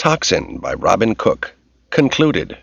Toxin by Robin Cook. Concluded.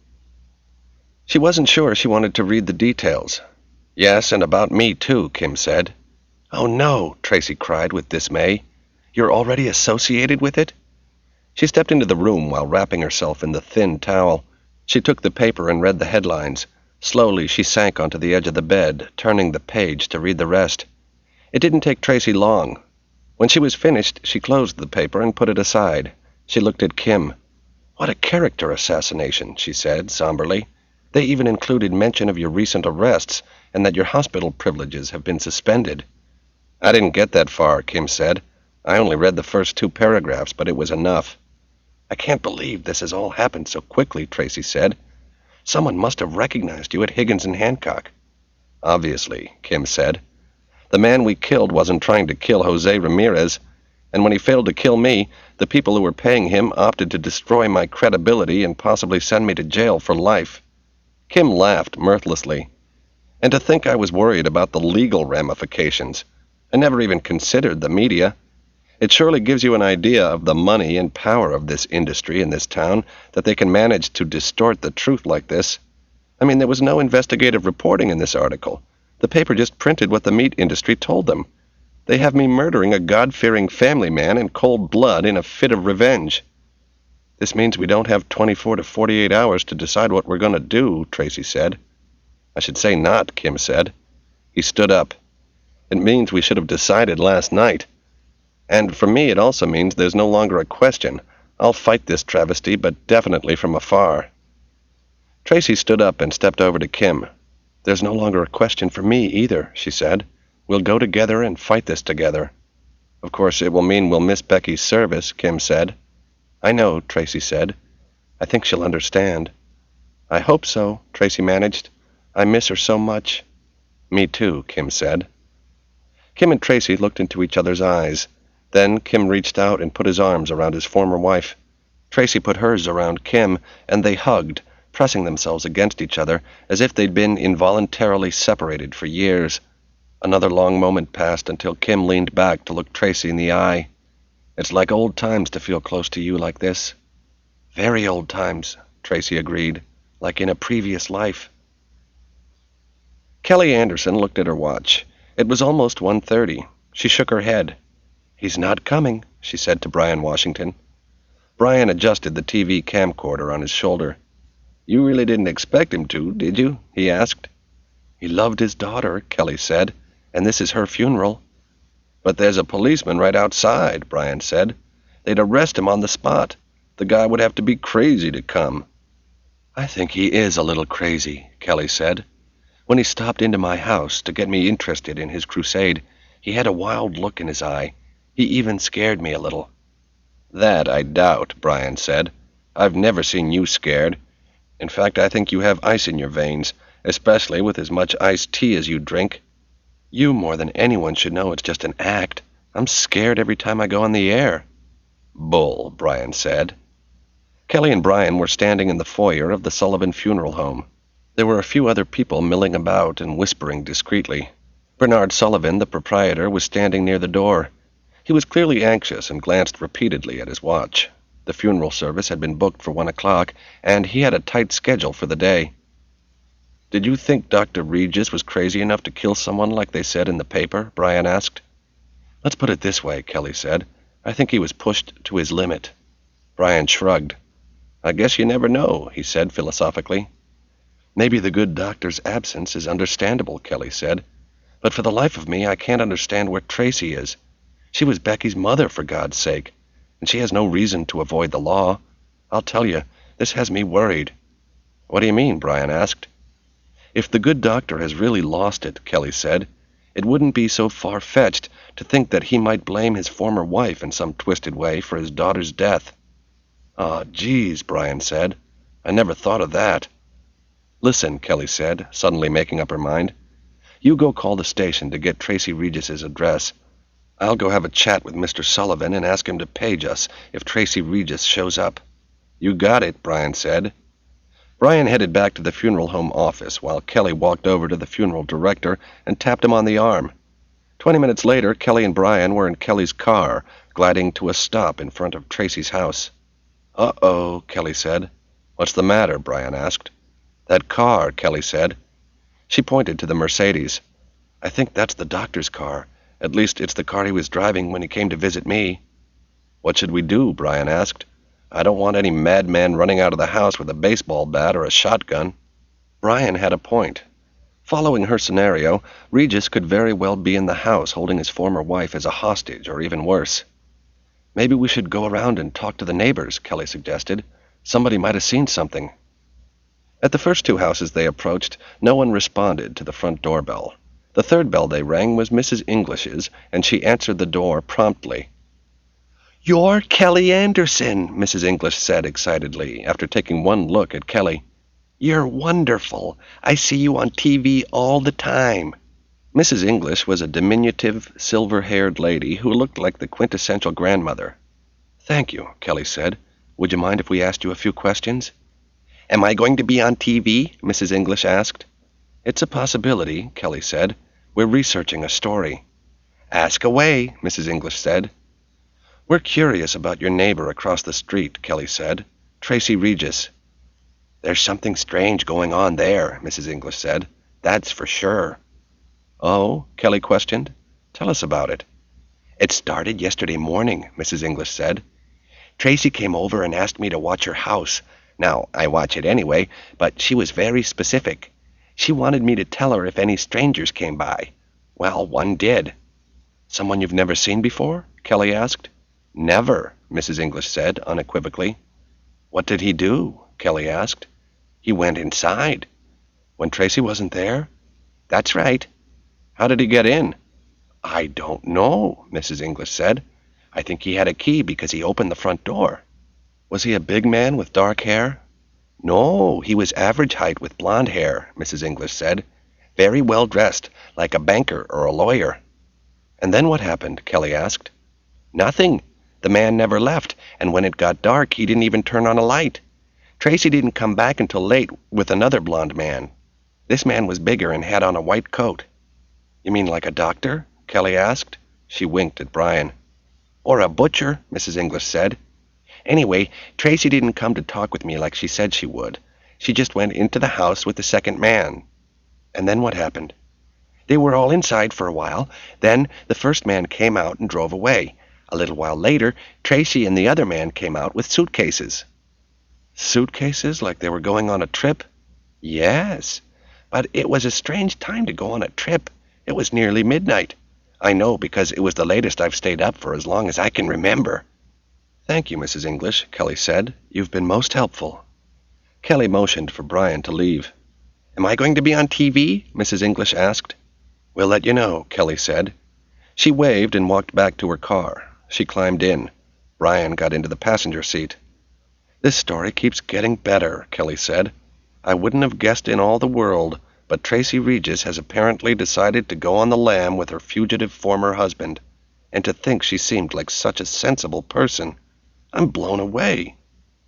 She wasn't sure she wanted to read the details. Yes, and about me too, Kim said. Oh no, Tracy cried with dismay. You're already associated with it? She stepped into the room while wrapping herself in the thin towel. She took the paper and read the headlines. Slowly she sank onto the edge of the bed, turning the page to read the rest. It didn't take Tracy long. When she was finished, she closed the paper and put it aside. She looked at Kim. What a character assassination, she said somberly. They even included mention of your recent arrests and that your hospital privileges have been suspended. I didn't get that far, Kim said. I only read the first 2 paragraphs, but it was enough. I can't believe this has all happened so quickly, Tracy said. Someone must have recognized you at Higgins and Hancock. Obviously, Kim said. The man we killed wasn't trying to kill Jose Ramirez, and when he failed to kill me, the people who were paying him opted to destroy my credibility and possibly send me to jail for life. Kim laughed mirthlessly. And to think I was worried about the legal ramifications. I never even considered the media. It surely gives you an idea of the money and power of this industry in this town that they can manage to distort the truth like this. I mean, there was no investigative reporting in this article. The paper just printed what the meat industry told them. They have me murdering a God-fearing family man in cold blood in a fit of revenge. This means we don't have 24 to 48 hours to decide what we're going to do, Tracy said. I should say not, Kim said. He stood up. It means we should have decided last night. And for me, it also means there's no longer a question. I'll fight this travesty, but definitely from afar. Tracy stood up and stepped over to Kim. There's no longer a question for me either, she said. We'll go together and fight this together. Of course, it will mean we'll miss Becky's service, Kim said. I know, Tracy said. I think she'll understand. I hope so, Tracy managed. I miss her so much. Me too, Kim said. Kim and Tracy looked into each other's eyes. Then Kim reached out and put his arms around his former wife. Tracy put hers around Kim, and they hugged, pressing themselves against each other as if they'd been involuntarily separated for years. Another long moment passed until Kim leaned back to look Tracy in the eye. It's like old times to feel close to you like this. Very old times, Tracy agreed, like in a previous life. Kelly Anderson looked at her watch. It was almost 1:30. She shook her head. He's not coming, she said to Brian Washington. Brian adjusted the TV camcorder on his shoulder. You really didn't expect him to, did you? He asked. He loved his daughter, Kelly said, and this is her funeral. But there's a policeman right outside, Brian said. They'd arrest him on the spot. The guy would have to be crazy to come. I think he is a little crazy, Kelly said. When he stopped into my house to get me interested in his crusade, he had a wild look in his eye. He even scared me a little. That I doubt, Brian said. I've never seen you scared. In fact, I think you have ice in your veins, especially with as much iced tea as you drink. You more than anyone should know it's just an act. I'm scared every time I go on the air. Bull, Brian said. Kelly and Brian were standing in the foyer of the Sullivan Funeral Home. There were a few other people milling about and whispering discreetly. Bernard Sullivan, the proprietor, was standing near the door. He was clearly anxious and glanced repeatedly at his watch. The funeral service had been booked for 1 o'clock, and he had a tight schedule for the day. Did you think Dr. Regis was crazy enough to kill someone like they said in the paper? Brian asked. Let's put it this way, Kelly said. I think he was pushed to his limit. Brian shrugged. I guess you never know, he said philosophically. Maybe the good doctor's absence is understandable, Kelly said. But for the life of me, I can't understand where Tracy is. She was Becky's mother, for God's sake, and she has no reason to avoid the law. I'll tell you, this has me worried. What do you mean? Brian asked. If the good doctor has really lost it, Kelly said, it wouldn't be so far-fetched to think that he might blame his former wife in some twisted way for his daughter's death. Ah, geez, Brian said. I never thought of that. Listen, Kelly said, suddenly making up her mind. You go call the station to get Tracy Regis's address. I'll go have a chat with Mr. Sullivan and ask him to page us if Tracy Regis shows up. You got it, Brian said. Brian headed back to the funeral home office while Kelly walked over to the funeral director and tapped him on the arm. 20 minutes later, Kelly and Brian were in Kelly's car, gliding to a stop in front of Tracy's house. "Uh-oh," Kelly said. "What's the matter?" Brian asked. "That car," Kelly said. She pointed to the Mercedes. "I think that's the doctor's car. At least it's the car he was driving when he came to visit me." "What should we do?" Brian asked. "I don't want any madman running out of the house with a baseball bat or a shotgun." Brian had a point. Following her scenario, Regis could very well be in the house holding his former wife as a hostage, or even worse. "Maybe we should go around and talk to the neighbors," Kelly suggested. "Somebody might have seen something." At the first two houses they approached, no one responded to the front doorbell. The third bell they rang was Mrs. English's, and she answered the door promptly. "You're Kelly Anderson," Mrs. English said excitedly, after taking one look at Kelly. "You're wonderful. I see you on TV all the time." Mrs. English was a diminutive, silver-haired lady who looked like the quintessential grandmother. "Thank you," Kelly said. "Would you mind if we asked you a few questions?" "Am I going to be on TV?" Mrs. English asked. "It's a possibility," Kelly said. "We're researching a story." "Ask away," Mrs. English said. "We're curious about your neighbor across the street," Kelly said. "Tracy Regis." "There's something strange going on there," Mrs. English said. "That's for sure." "Oh?" Kelly questioned. "Tell us about it." "It started yesterday morning," Mrs. English said. "Tracy came over and asked me to watch her house. Now, I watch it anyway, but she was very specific. She wanted me to tell her if any strangers came by. Well, one did." "Someone you've never seen before?" Kelly asked. "Never," Mrs. English said unequivocally. "What did he do?" Kelly asked. "He went inside." "When Tracy wasn't there?" "That's right." "How did he get in?" "I don't know," Mrs. English said. "I think he had a key because he opened the front door." "Was he a big man with dark hair?" "No, he was average height with blonde hair," Mrs. English said. "Very well dressed, like a banker or a lawyer." "And then what happened?" Kelly asked. "Nothing. The man never left, and when it got dark, he didn't even turn on a light. Tracy didn't come back until late with another blonde man. This man was bigger and had on a white coat." "You mean like a doctor?" Kelly asked. She winked at Brian. "Or a butcher," Mrs. English said. "Anyway, Tracy didn't come to talk with me like she said she would. She just went into the house with the second man." "And then what happened?" "They were all inside for a while. Then the first man came out and drove away. A little while later, Tracy and the other man came out with suitcases." "Suitcases? Like they were going on a trip?" "Yes. But it was a strange time to go on a trip. It was nearly midnight. I know because it was the latest I've stayed up for as long as I can remember." "Thank you, Mrs. English," Kelly said. "You've been most helpful." Kelly motioned for Brian to leave. "Am I going to be on TV?" Mrs. English asked. "We'll let you know," Kelly said. She waved and walked back to her car. She climbed in. Brian got into the passenger seat. "This story keeps getting better," Kelly said. "I wouldn't have guessed in all the world, but Tracy Regis has apparently decided to go on the lam with her fugitive former husband. And to think she seemed like such a sensible person. I'm blown away."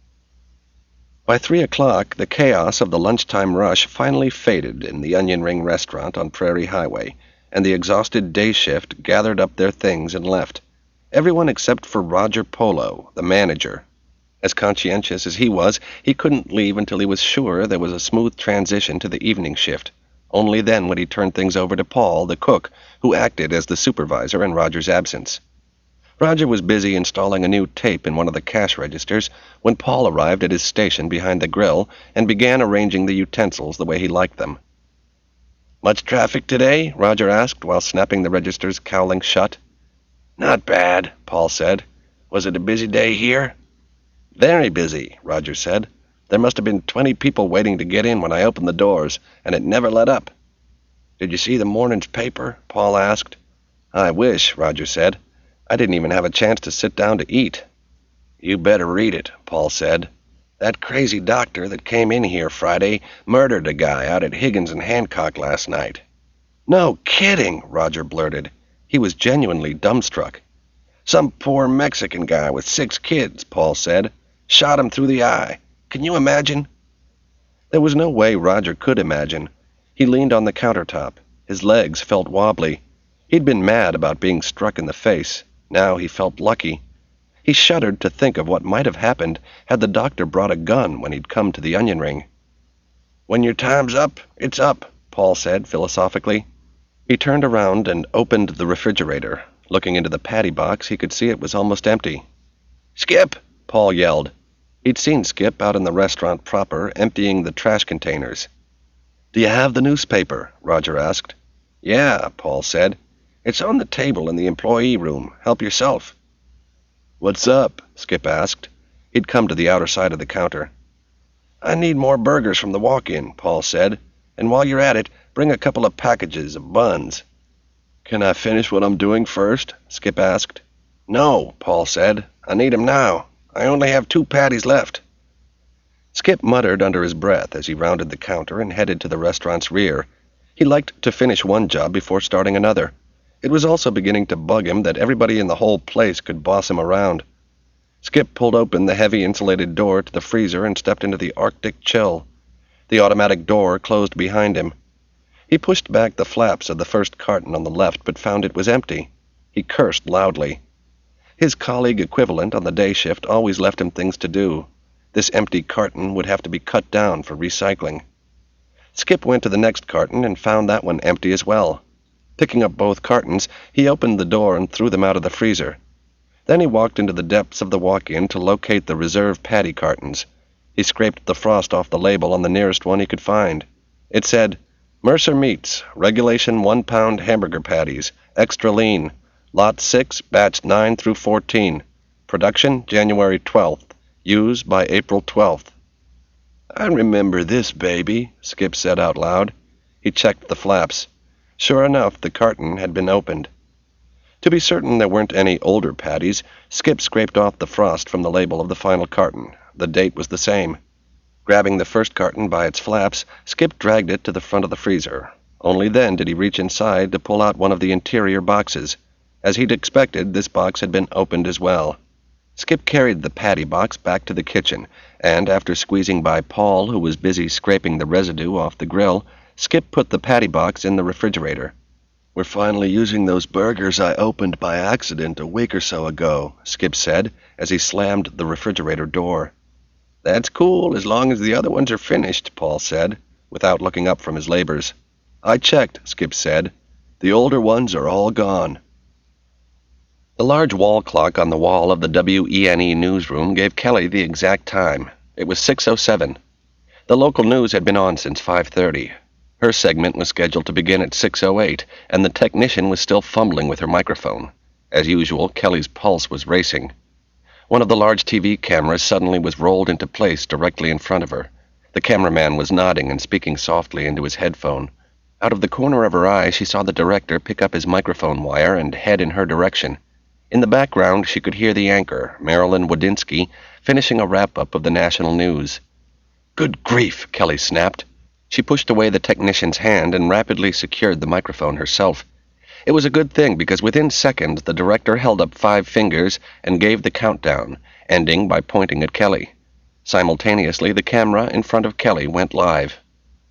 By 3 o'clock, the chaos of the lunchtime rush finally faded in the Onion Ring restaurant on Prairie Highway, and the exhausted day shift gathered up their things and left. Everyone except for Roger Polo, the manager. As conscientious as he was, he couldn't leave until he was sure there was a smooth transition to the evening shift. Only then would he turn things over to Paul, the cook, who acted as the supervisor in Roger's absence. Roger was busy installing a new tape in one of the cash registers when Paul arrived at his station behind the grill and began arranging the utensils the way he liked them. "Much traffic today?" Roger asked while snapping the register's cowling shut. "Not bad," Paul said. "Was it a busy day here?" "Very busy," Roger said. "There must have been 20 people waiting to get in when I opened the doors, and it never let up." "Did you see the morning's paper?" Paul asked. "I wish," Roger said. "I didn't even have a chance to sit down to eat." "You better read it," Paul said. "That crazy doctor that came in here Friday murdered a guy out at Higgins and Hancock last night." "No kidding," Roger blurted. He was genuinely dumbstruck. "Some poor Mexican guy with 6 kids, Paul said. Shot him through the eye. Can you imagine?" There was no way Roger could imagine. He leaned on the countertop. His legs felt wobbly. He'd been mad about being struck in the face. Now he felt lucky. He shuddered to think of what might have happened had the doctor brought a gun when he'd come to the onion ring. "When your time's up, it's up," Paul said philosophically. He turned around and opened the refrigerator. Looking into the patty box, he could see it was almost empty. "Skip!" Paul yelled. He'd seen Skip out in the restaurant proper, emptying the trash containers. "Do you have the newspaper?" Roger asked. "Yeah," Paul said. "It's on the table in the employee room. Help yourself." "What's up?" Skip asked. He'd come to the outer side of the counter. "I need more burgers from the walk-in," Paul said. "And while you're at it, bring a couple of packages of buns." "Can I finish what I'm doing first?" Skip asked. "No," Paul said. "I need 'em now. I only have 2 patties left." Skip muttered under his breath as he rounded the counter and headed to the restaurant's rear. He liked to finish one job before starting another. It was also beginning to bug him that everybody in the whole place could boss him around. Skip pulled open the heavy insulated door to the freezer and stepped into the Arctic chill. The automatic door closed behind him. He pushed back the flaps of the first carton on the left but found it was empty. He cursed loudly. His colleague equivalent on the day shift always left him things to do. This empty carton would have to be cut down for recycling. Skip went to the next carton and found that one empty as well. Picking up both cartons, he opened the door and threw them out of the freezer. Then he walked into the depths of the walk-in to locate the reserve patty cartons. He scraped the frost off the label on the nearest one he could find. It said, "Mercer Meats, Regulation 1-pound hamburger patties, extra lean, Lot 6, batch 9 through 14. Production January 12th. Use by April 12th. "I remember this baby," Skip said out loud. He checked the flaps. Sure enough, the carton had been opened. To be certain there weren't any older patties, Skip scraped off the frost from the label of the final carton. The date was the same. Grabbing the first carton by its flaps, Skip dragged it to the front of the freezer. Only then did he reach inside to pull out one of the interior boxes. As he'd expected, this box had been opened as well. Skip carried the patty box back to the kitchen, and after squeezing by Paul, who was busy scraping the residue off the grill, Skip put the patty box in the refrigerator. "We're finally using those burgers I opened by accident a week or so ago," Skip said, as he slammed the refrigerator door. "That's cool, as long as the other ones are finished," Paul said, without looking up from his labors. "I checked," Skip said. "The older ones are all gone." The large wall clock on the wall of the WENE newsroom gave Kelly the exact time. It was 6:07. The local news had been on since 5:30. Her segment was scheduled to begin at 6:08, and the technician was still fumbling with her microphone. As usual, Kelly's pulse was racing. One of the large TV cameras suddenly was rolled into place directly in front of her. The cameraman was nodding and speaking softly into his headphone. Out of the corner of her eye, she saw the director pick up his microphone wire and head in her direction. In the background, she could hear the anchor, Marilyn Wadinsky, finishing a wrap-up of the national news. "Good grief," Kelly snapped. She pushed away the technician's hand and rapidly secured the microphone herself. It was a good thing because within seconds the director held up 5 fingers and gave the countdown, ending by pointing at Kelly. Simultaneously, the camera in front of Kelly went live.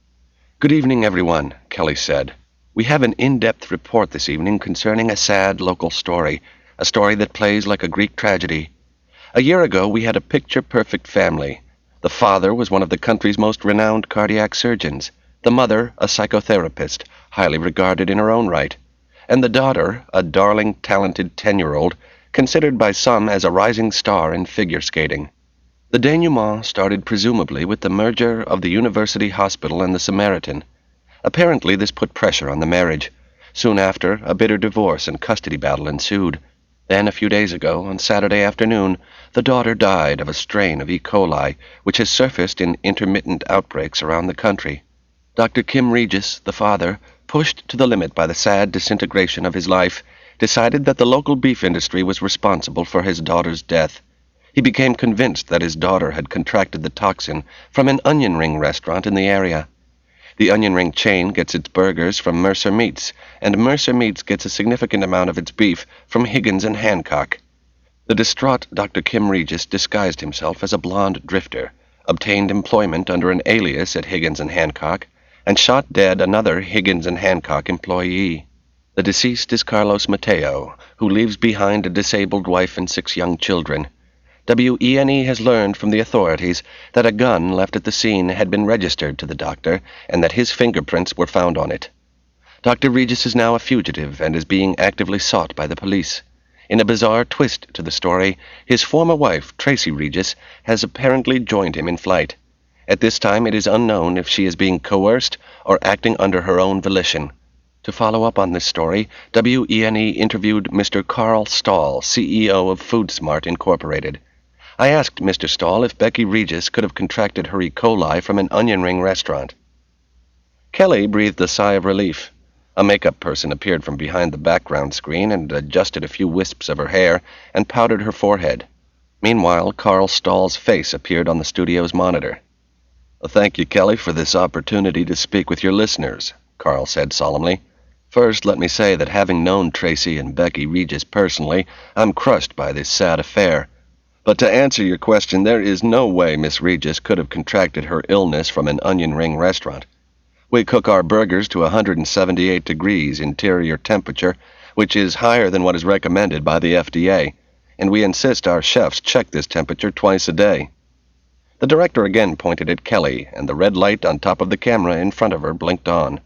"Good evening, everyone," Kelly said. "We have an in-depth report this evening concerning a sad local story, a story that plays like a Greek tragedy. A year ago, we had a picture-perfect family. The father was one of the country's most renowned cardiac surgeons, the mother a psychotherapist, highly regarded in her own right, and the daughter, a darling, talented 10-year-old, considered by some as a rising star in figure skating. The denouement started presumably with the merger of the University Hospital and the Samaritan. Apparently this put pressure on the marriage. Soon after, a bitter divorce and custody battle ensued. Then, a few days ago, on Saturday afternoon, the daughter died of a strain of E. coli, which has surfaced in intermittent outbreaks around the country. Dr. Kim Regis, the father, pushed to the limit by the sad disintegration of his life, decided that the local beef industry was responsible for his daughter's death. He became convinced that his daughter had contracted the toxin from an onion ring restaurant in the area. The onion ring chain gets its burgers from Mercer Meats, and Mercer Meats gets a significant amount of its beef from Higgins and Hancock. The distraught Dr. Kim Regis disguised himself as a blonde drifter, obtained employment under an alias at Higgins and Hancock, and shot dead another Higgins and Hancock employee. The deceased is Carlos Mateo, who leaves behind a disabled wife and 6 young children. WENE has learned from the authorities that a gun left at the scene had been registered to the doctor and that his fingerprints were found on it. Dr. Regis is now a fugitive and is being actively sought by the police. In a bizarre twist to the story, his former wife, Tracy Regis, has apparently joined him in flight. At this time, it is unknown if she is being coerced or acting under her own volition. To follow up on this story, WENE interviewed Mr. Carl Stahl, CEO of FoodSmart Incorporated. I asked Mr. Stahl if Becky Regis could have contracted her E. coli from an onion ring restaurant. Kelly breathed a sigh of relief. A makeup person appeared from behind the background screen and adjusted a few wisps of her hair and powdered her forehead. Meanwhile, Carl Stahl's face appeared on the studio's monitor. "Thank you, Kelly, for this opportunity to speak with your listeners," Carl said solemnly. "First, let me say that having known Tracy and Becky Regis personally, I'm crushed by this sad affair. But to answer your question, there is no way Miss Regis could have contracted her illness from an onion ring restaurant. We cook our burgers to 178 degrees interior temperature, which is higher than what is recommended by the FDA, and we insist our chefs check this temperature twice a day." The director again pointed at Kelly, and the red light on top of the camera in front of her blinked on.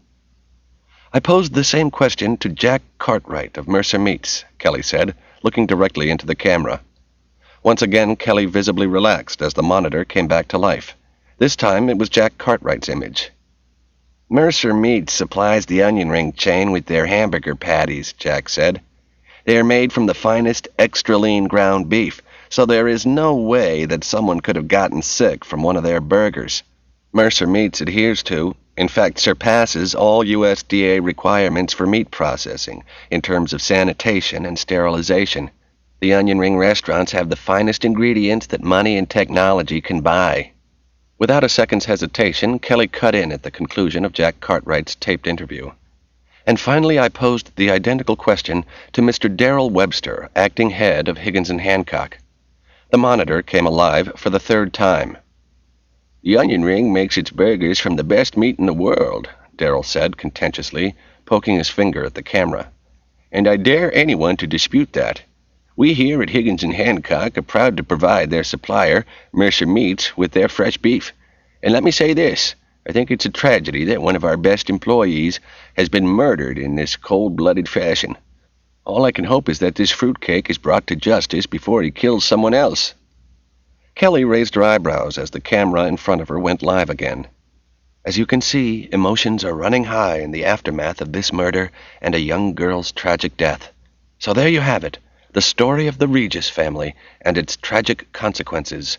"I posed the same question to Jack Cartwright of Mercer Meats," Kelly said, looking directly into the camera. Once again, Kelly visibly relaxed as the monitor came back to life. This time, it was Jack Cartwright's image. "Mercer Meats supplies the onion ring chain with their hamburger patties," Jack said. "They are made from the finest extra lean ground beef, so there is no way that someone could have gotten sick from one of their burgers. Mercer Meats adheres to, in fact surpasses, all USDA requirements for meat processing in terms of sanitation and sterilization. The onion ring restaurants have the finest ingredients that money and technology can buy." Without a second's hesitation, Kelly cut in at the conclusion of Jack Cartwright's taped interview. "And finally I posed the identical question to Mr. Darrell Webster, acting head of Higgins & Hancock." The monitor came alive for the 3rd time. "The onion ring makes its burgers from the best meat in the world," Darrell said contentiously, poking his finger at the camera. "And I dare anyone to dispute that. We here at Higgins & Hancock are proud to provide their supplier, Mercer Meats, with their fresh beef. And let me say this, I think it's a tragedy that one of our best employees has been murdered in this cold-blooded fashion. All I can hope is that this fruitcake is brought to justice before he kills someone else." Kelly raised her eyebrows as the camera in front of her went live again. "As you can see, emotions are running high in the aftermath of this murder and a young girl's tragic death. So there you have it. The story of the Regis family and its tragic consequences.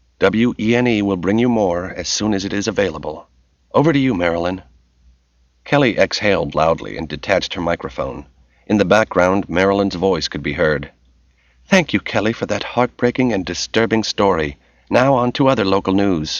WENE will bring you more as soon as it is available. Over to you, Marilyn." Kelly exhaled loudly and detached her microphone. In the background, Marilyn's voice could be heard. "Thank you, Kelly, for that heartbreaking and disturbing story. Now on to other local news."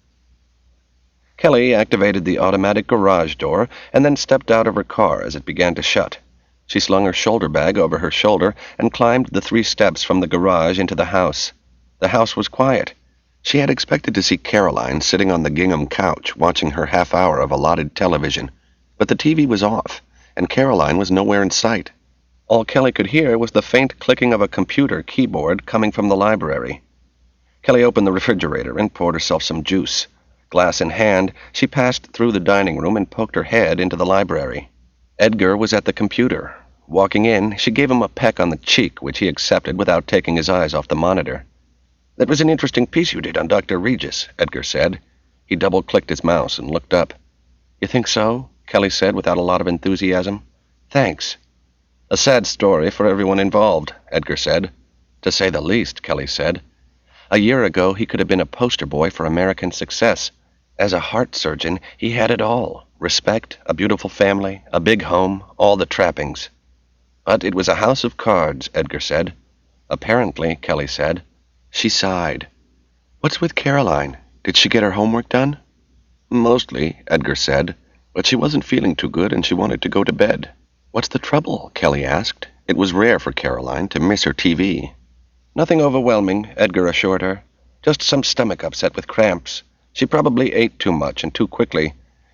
Kelly activated the automatic garage door and then stepped out of her car as it began to shut. She slung her shoulder bag over her shoulder and climbed the 3 steps from the garage into the house. The house was quiet. She had expected to see Caroline sitting on the gingham couch watching her half-hour of allotted television, but the TV was off, and Caroline was nowhere in sight. All Kelly could hear was the faint clicking of a computer keyboard coming from the library. Kelly opened the refrigerator and poured herself some juice. Glass in hand, she passed through the dining room and poked her head into the library. Edgar was at the computer. Walking in, she gave him a peck on the cheek, which he accepted without taking his eyes off the monitor. "That was an interesting piece you did on Dr. Regis," Edgar said. He double-clicked his mouse and looked up. "You think so?" Kelly said without a lot of enthusiasm. "Thanks." "A sad story for everyone involved," Edgar said. "To say the least," Kelly said. "A year ago, he could have been a poster boy for American success. As a heart surgeon, he had it all. Respect, a beautiful family, a big home, all the trappings." "But it was a house of cards," Edgar said. "Apparently," Kelly said. She sighed. "What's with Caroline? Did she get her homework done?" "Mostly," Edgar said, "but she wasn't feeling too good and she wanted to go to bed." "What's the trouble?" Kelly asked. It was rare for Caroline to miss her TV. "Nothing overwhelming," Edgar assured her. "Just some stomach upset with cramps. She probably ate too much and too quickly.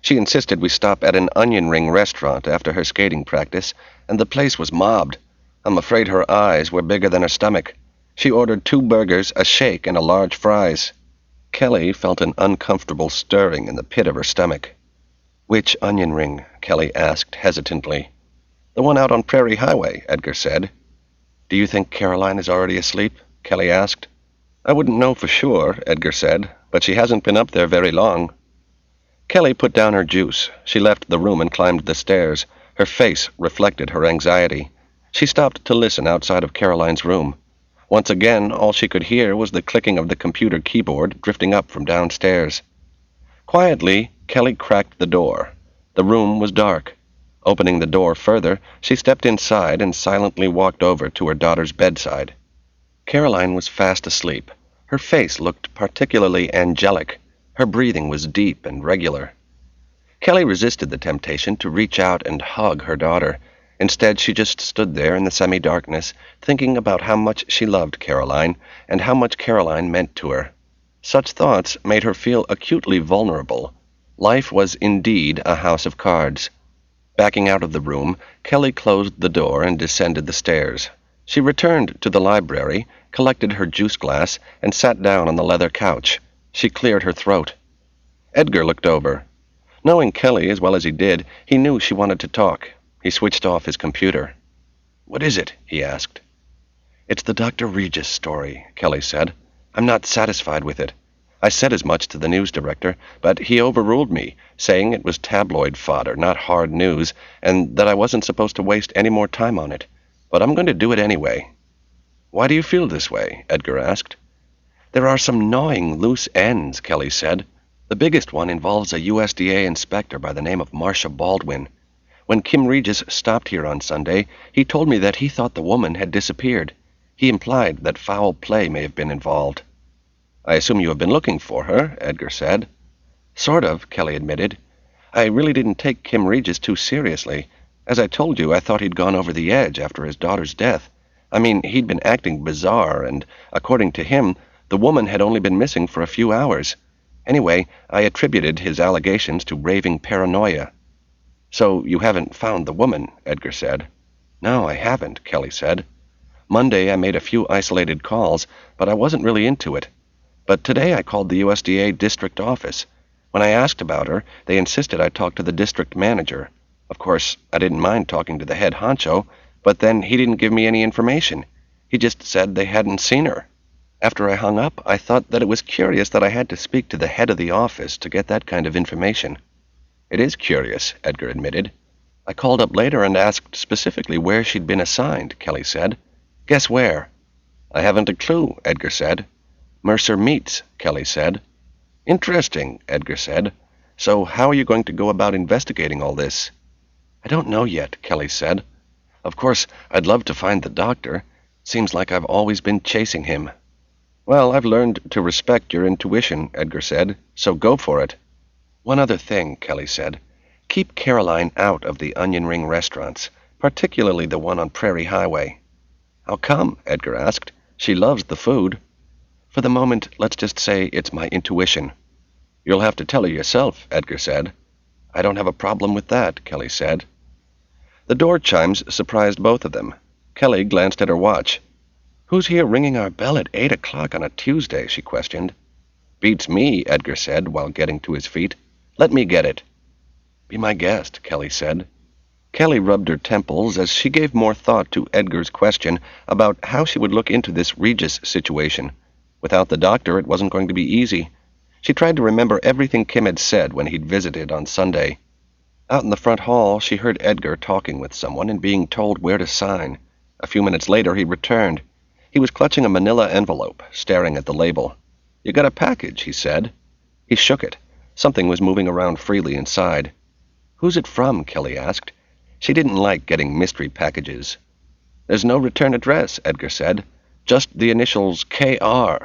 She insisted we stop at an onion ring restaurant after her skating practice, and the place was mobbed. I'm afraid her eyes were bigger than her stomach. She ordered 2 burgers, a shake, and a large fries. Kelly felt an uncomfortable stirring in the pit of her stomach. "Which onion ring?" Kelly asked hesitantly. "The one out on Prairie Highway," Edgar said. "Do you think Caroline is already asleep?" Kelly asked. "I wouldn't know for sure," Edgar said, "but she hasn't been up there very long." Kelly put down her juice. She left the room and climbed the stairs. Her face reflected her anxiety. She stopped to listen outside of Caroline's room. Once again, all she could hear was the clicking of the computer keyboard drifting up from downstairs. Quietly, Kelly cracked the door. The room was dark. Opening the door further, she stepped inside and silently walked over to her daughter's bedside. Caroline was fast asleep. Her face looked particularly angelic. Her breathing was deep and regular. Kelly resisted the temptation to reach out and hug her daughter. Instead, she just stood there in the semi-darkness, thinking about how much she loved Caroline and how much Caroline meant to her. Such thoughts made her feel acutely vulnerable. Life was indeed a house of cards. Backing out of the room, Kelly closed the door and descended the stairs. She returned to the library, collected her juice glass, and sat down on the leather couch. She cleared her throat. Edgar looked over. Knowing Kelly as well as he did, he knew she wanted to talk. He switched off his computer. "What is it?" he asked. "It's the Dr. Regis story," Kelly said. "I'm not satisfied with it. I said as much to the news director, but he overruled me, saying it was tabloid fodder, not hard news, and that I wasn't supposed to waste any more time on it. But I'm going to do it anyway." "Why do you feel this way?" Edgar asked. "There are some gnawing loose ends," Kelly said. "The biggest one involves a USDA inspector by the name of Marcia Baldwin. When Kim Regis stopped here on Sunday, he told me that he thought the woman had disappeared. He implied that foul play may have been involved." "I assume you have been looking for her," Edgar said. "Sort of," Kelly admitted. "I really didn't take Kim Regis too seriously. As I told you, I thought he'd gone over the edge after his daughter's death. I mean, he'd been acting bizarre, and, according to him, the woman had only been missing for a few hours. Anyway, I attributed his allegations to raving paranoia." "So you haven't found the woman?" Edgar said. "No, I haven't," Kelly said. "Monday I made a few isolated calls, but I wasn't really into it. But today I called the USDA district office. When I asked about her, they insisted I talk to the district manager. Of course, I didn't mind talking to the head honcho, but then he didn't give me any information. He just said they hadn't seen her. After I hung up, I thought that it was curious that I had to speak to the head of the office to get that kind of information." "It is curious," Edgar admitted. "I called up later and asked specifically where she'd been assigned," Kelly said. "Guess where?" "I haven't a clue," Edgar said. "Mercer Meats," Kelly said. "Interesting," Edgar said. "So how are you going to go about investigating all this?" "I don't know yet," Kelly said. "Of course, I'd love to find the doctor. Seems like I've always been chasing him." "Well, I've learned to respect your intuition," Edgar said, "so go for it." "One other thing," Kelly said. "Keep Caroline out of the onion ring restaurants, particularly the one on Prairie Highway." "How come?" Edgar asked. "She loves the food." "For the moment, let's just say it's my intuition." "You'll have to tell her yourself," Edgar said. "I don't have a problem with that," Kelly said. The door chimes surprised both of them. Kelly glanced at her watch. "Who's here ringing our bell at 8 o'clock on a Tuesday?" she questioned. "Beats me," Edgar said while getting to his feet. "Let me get it." "Be my guest," Kelly said. Kelly rubbed her temples as she gave more thought to Edgar's question about how she would look into this Regis situation. Without the doctor, it wasn't going to be easy. She tried to remember everything Kim had said when he'd visited on Sunday. Out in the front hall, she heard Edgar talking with someone and being told where to sign. A few minutes later, he returned. He was clutching a manila envelope, staring at the label. "You got a package," he said. He shook it. Something was moving around freely inside. "Who's it from?" Kelly asked. She didn't like getting mystery packages. "There's no return address," Edgar said. "Just the initials K.R."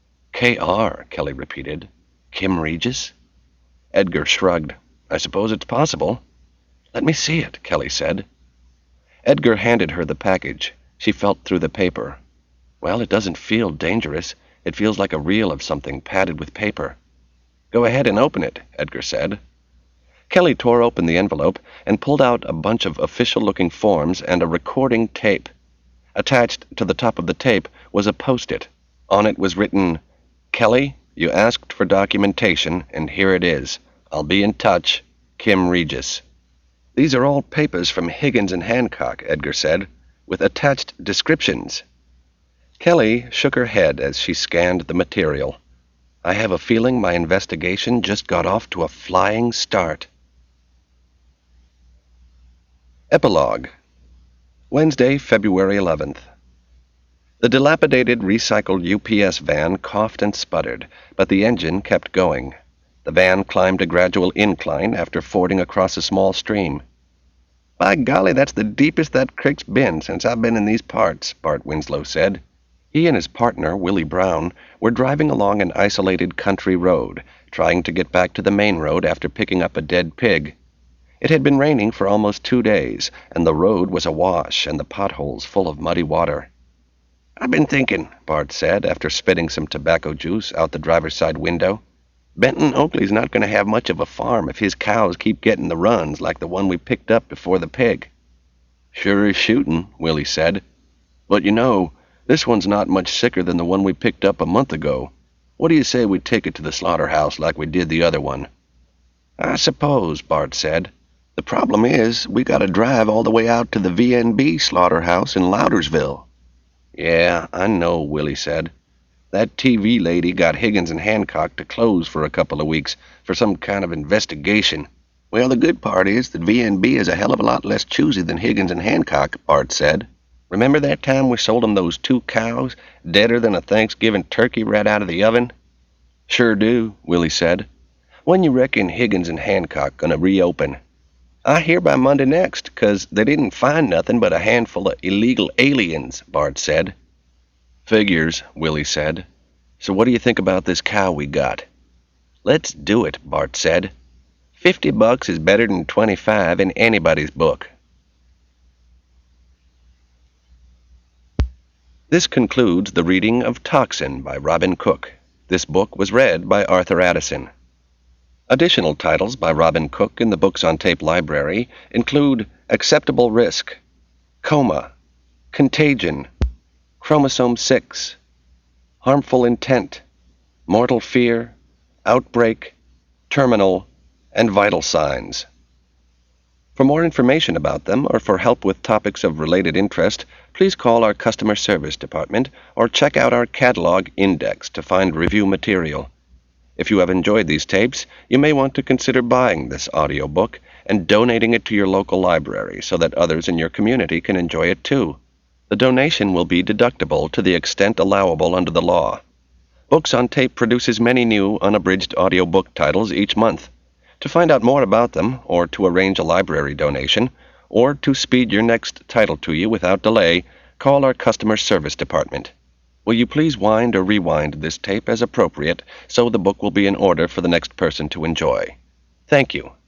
"K.R.," Kelly repeated. "Kim Regis?" Edgar shrugged. "I suppose it's possible." "Let me see it," Kelly said. Edgar handed her the package. She felt through the paper. "Well, it doesn't feel dangerous. It feels like a reel of something padded with paper." "Go ahead and open it," Edgar said. Kelly tore open the envelope and pulled out a bunch of official-looking forms and a recording tape. Attached to the top of the tape was a Post-it. On it was written, "Kelly, you asked for documentation, and here it is. I'll be in touch. Kim Regis." "These are all papers from Higgins and Hancock," Edgar said, "with attached descriptions." Kelly shook her head as she scanned the material. "I have a feeling my investigation just got off to a flying start." Epilogue. Wednesday, February 11th. The dilapidated recycled UPS van coughed and sputtered, but the engine kept going. The van climbed a gradual incline after fording across a small stream. "By golly, that's the deepest that creek's been since I've been in these parts," Bart Winslow said. He and his partner, Willie Brown, were driving along an isolated country road, trying to get back to the main road after picking up a dead pig. It had been raining for almost 2 days, and the road was awash and the potholes full of muddy water. "I've been thinking," Bart said, after spitting some tobacco juice out the driver's side window. "Benton Oakley's not going to have much of a farm if his cows keep getting the runs like the one we picked up before the pig." "Sure is shooting," Willie said. "But you know, this one's not much sicker than the one we picked up a month ago. What do you say we take it to the slaughterhouse like we did the other one?" "I suppose," Bart said. "The problem is, we gotta drive all the way out to the VNB slaughterhouse in Loudersville." "Yeah, I know," Willie said. "That TV lady got Higgins and Hancock to close for a couple of weeks for some kind of investigation." "Well, the good part is that VNB is a hell of a lot less choosy than Higgins and Hancock," Bart said. "Remember that time we sold 'em those 2 cows, deader than a Thanksgiving turkey right out of the oven?" "Sure do," Willie said. "When you reckon Higgins and Hancock gonna reopen?" "I hear by Monday next, 'cause they didn't find nothing but a handful of illegal aliens," Bart said. "Figures," Willie said. "So what do you think about this cow we got?" "Let's do it," Bart said. $50 is better than 25 in anybody's book. This concludes the reading of Toxin by Robin Cook. This book was read by Arthur Addison. Additional titles by Robin Cook in the Books on Tape library include Acceptable Risk, Coma, Contagion, Chromosome 6, Harmful Intent, Mortal Fear, Outbreak, Terminal, and Vital Signs. For more information about them or for help with topics of related interest, please call our customer service department or check out our catalog index to find review material. If you have enjoyed these tapes, you may want to consider buying this audiobook and donating it to your local library so that others in your community can enjoy it too. The donation will be deductible to the extent allowable under the law. Books on Tape produces many new unabridged audiobook titles each month. To find out more about them, or to arrange a library donation, or to speed your next title to you without delay, call our customer service department. Will you please wind or rewind this tape as appropriate so the book will be in order for the next person to enjoy? Thank you.